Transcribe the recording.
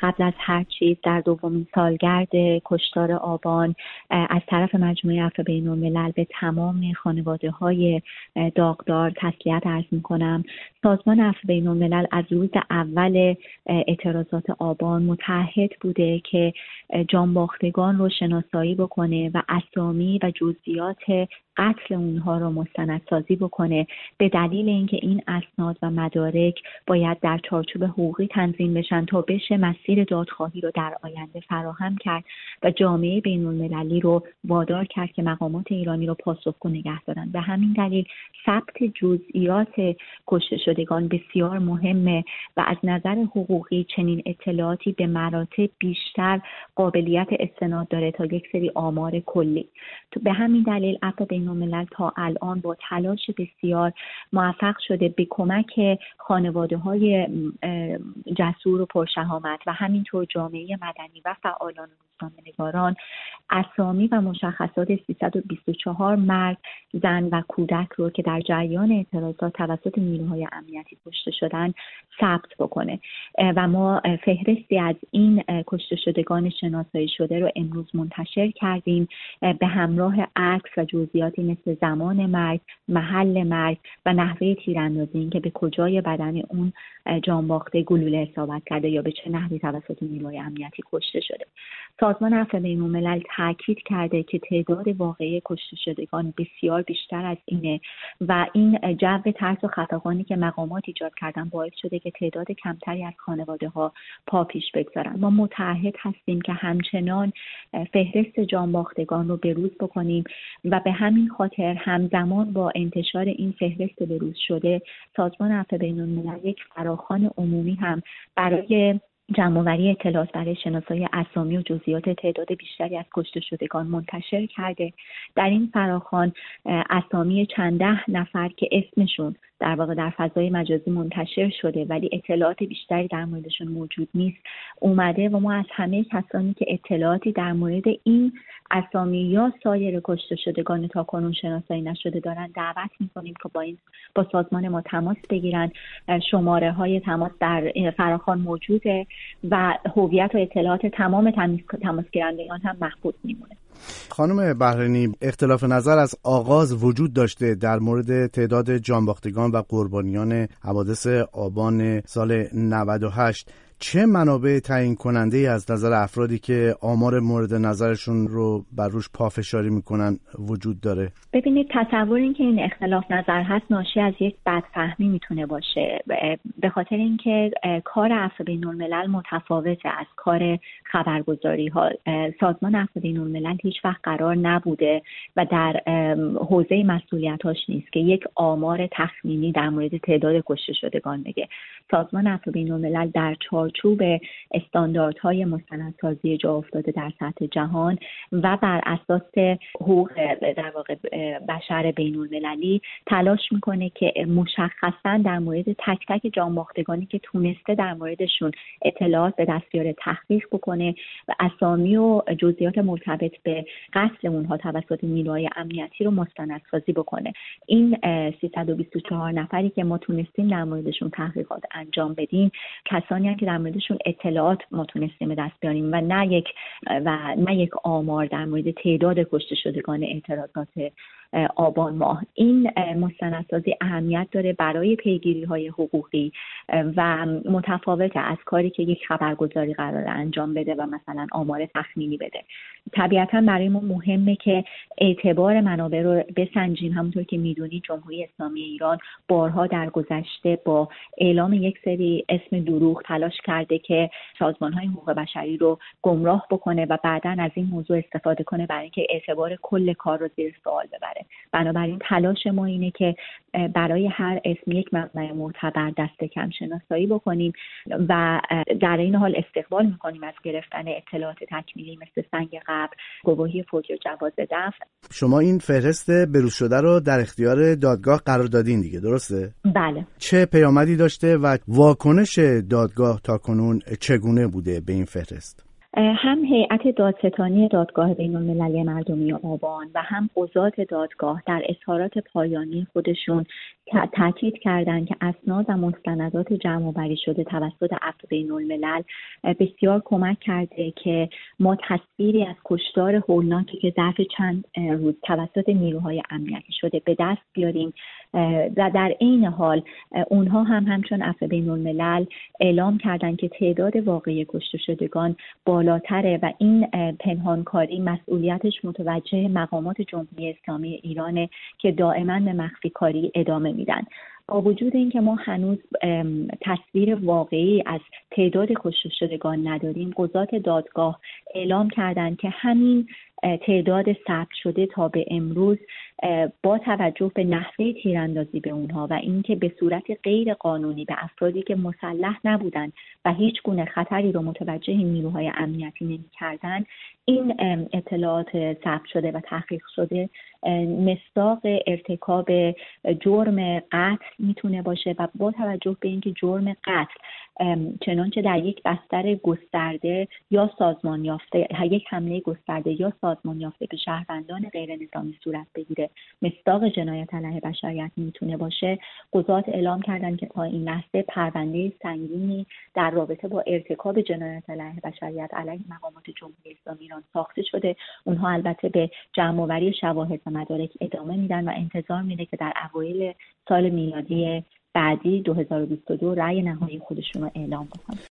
قبل از هر چیز در دومین سالگرد کشتار آبان از طرف مجموعه عفو بین‌الملل به تمام خانواده‌های داغدار تسلیت عرض می‌کنم. سازمان عفو بین‌الملل از روز اول اعتراضات آبان متعهد بوده که جانباختگان رو شناسایی بکنه و اسامی و جزئیات قتل اونها رو مستندسازی بکنه، به دلیل اینکه این اسناد و مدارک باید در چارچوب حقوقی تنظیم بشن تا بشه مسیر دادخواهی رو در آینده فراهم کرد و جامعه بین‌المللی رو وادار کرد که مقامات ایرانی رو پاسخگو نگه دارن. به همین دلیل ثبت جزئیات کشته شدگان بسیار مهمه و از نظر حقوقی چنین اطلاعاتی به مراتب بیشتر قابلیت استناد داره تا یک سری آمار کلی. به همین دلیل عفو بین‌الملل تا الان با تلاش بسیار موفق شده به کمک خانواده‌های جسور و پرشهامت و همینطور جامعه مدنی و فعالان روزنامه‌نگاران اسامی و مشخصات 324 مرد، زن و کودک رو که در جریان اعتراضات توسط نیروهای امنیتی کشته شدن ثبت بکنه و ما فهرستی از این کشته شدگان شناسایی شده رو امروز منتشر کردیم به همراه عکس و جزئیاتی مثل زمان مرگ، محل مرگ و نحوه تیراندازی، این که به کجای بدن اون جانباخته گلوله اصابت کرده یا به چه نحوی توسط نیروهای امنیتی کشته شده. سازمان عفو بین‌الملل تاکید کرده که تعداد واقعی کشته شدگان بسیار بیشتر از اینه و این جو ترس و خفقانی که مقامات ایجاد کردن باعث شده که تعداد کمتری از خانواده‌ها پا پیش بگذارن. ما متعهد هستیم که همچنان فهرست جانباختگان رو بروز بکنیم و به همین خاطر همزمان با انتشار این فهرست بروز شده سازمان عفو بین‌الملل یک فراخوان عمومی هم برای جمع‌آوری اطلاعات برای شناسایی اسامی و جزئیات تعداد بیشتری از کشته شدگان منتشر کرده. در این فراخوان اسامی چند ده نفر که اسمشون در واقع در فضای مجازی منتشر شده ولی اطلاعات بیشتری در موردشون موجود نیست اومده و ما از همه کسانی که اطلاعاتی در مورد این اسامی یا سایر کشته شدگان تاکنون شناسایی نشده دارن دعوت می‌کنیم که با سازمان ما تماس بگیرن. شماره‌های تماس در فراخوان موجوده و هویت و اطلاعات تمام تماسگیرندگان هم محفوظ میمونه. خانم بهرنی، اختلاف نظر از آغاز وجود داشته در مورد تعداد جانباختگان و قربانیان حوادث آبان سال 98. چه منابع تعیین کننده از نظر افرادی که آمار مورد نظرشون رو بر روش پافشاری میکنن وجود داره؟ ببینید، تصور این که این اختلاف نظر هست ناشی از یک بدفهمی میتونه باشه، به خاطر اینکه کار عفو بین‌الملل متفاوته از کار خبرگزاری ها. سازمان عفو بین‌الملل هیچ وقت قرار نبوده و در حوزه مسئولیتاش نیست که یک آمار تخمینی در مورد تعداد کشته شدگان بگه. سازمان عفو بین‌الملل در چوب استانداردهای مستندسازی جا افتاده در سطح جهان و بر اساس حقوق در واقع بشر بین‌المللی تلاش میکنه که مشخصاً در مورد تک تک جانباختگانی که تونسته در موردشون اطلاعات به دست بیاره تحقیق بکنه و اسامی و جزئیات مرتبط به قتل اونها توسط نیروهای امنیتی رو مستندسازی بکنه. این 324 نفری که ما تونستیم در موردشون تحقیقات انجام بدیم کسانی هستند که در موردشون اطلاعات ما تونستیم به دست بیاریم و نه یک آمار در مورد تعداد کشته شدگان اعتراضات آبان ماه. این مستندسازی اهمیت داره برای پیگیری‌های حقوقی و متفاوته از کاری که یک خبرگزاری قراره انجام بده و مثلا آمار تخمینی بده. طبیعتاً برای ما مهمه که اعتبار منابع رو بسنجیم. همونطور که میدونید جمهوری اسلامی ایران بارها در گذشته با اعلام یک سری اسم دروغ تلاش کرده که سازمان‌های حقوق بشری رو گمراه بکنه و بعداً از این موضوع استفاده کنه برای اینکه اعتبار کل کار رو زیر سوال ببره. بنابراین تلاش ما اینه که برای هر اسم یک منبع معتبر دست کم شناسایی بکنیم و در این حال استقبال می‌کنیم از گرفتن اطلاعات تکمیلی مثل سنگ قبر، گواهی فوری و جواز دفن. شما این فهرست بروز شده رو در اختیار دادگاه قرار دادین دیگه، درسته؟ بله. چه پیامدی داشته و واکنش دادگاه تاکنون چگونه بوده به این فهرست؟ هم هیئت دادستانی دادگاه بین‌المللی مردمی آبان و هم قضات دادگاه در اظهارات پایانی خودشون تاکید کردند که اسناد و مستندات جمع‌آوری شده توسط عفو بین‌الملل بسیار کمک کرده که ما تصویری از کشتار هولناکی که ظرف چند روز توسط نیروهای امنیتی شده به دست بیاریم و در عین حال اونها همچون عفو بین‌الملل اعلام کردند که تعداد واقعی کشته شدگان بالاتره و این پنهانکاری مسئولیتش متوجه مقامات جمهوری اسلامی ایرانه که دائما به مخفی کاری ادامه میدن. با وجود اینکه ما هنوز تصویر واقعی از تعداد کشته شدگان نداریم، قضات دادگاه اعلام کردند که همین تعداد ثبت شده تا به امروز با توجه به نحوه تیراندازی به اونها و اینکه به صورت غیر قانونی به افرادی که مسلح نبودند و هیچ گونه خطری رو متوجه نیروهای امنیتی نمی‌کردند، این اطلاعات ثبت شده و تحقیق شده مصداق ارتکاب جرم قتل میتونه باشه و با توجه به اینکه جرم قتل چنانچه در یک بستر گسترده یا سازمان یافته، یک حمله گسترده یا سازمان یافته به شهروندان غیر نظامی صورت بگیره، مصداق جنایت علیه بشریت میتونه باشه، قضات اعلام کردن که تا این لحظه پرونده سنگینی در رابطه با ارتکاب جنایت علیه بشریت علیه مقامات جمهوری اسلامی ایران ساخته شده. اونها البته به جمع‌آوری شواهد و مدارک ادامه میدن و انتظار میره که در اوایل سال میلادی بعدی 2022 رأی نهایی خودشون رو اعلام بکنن.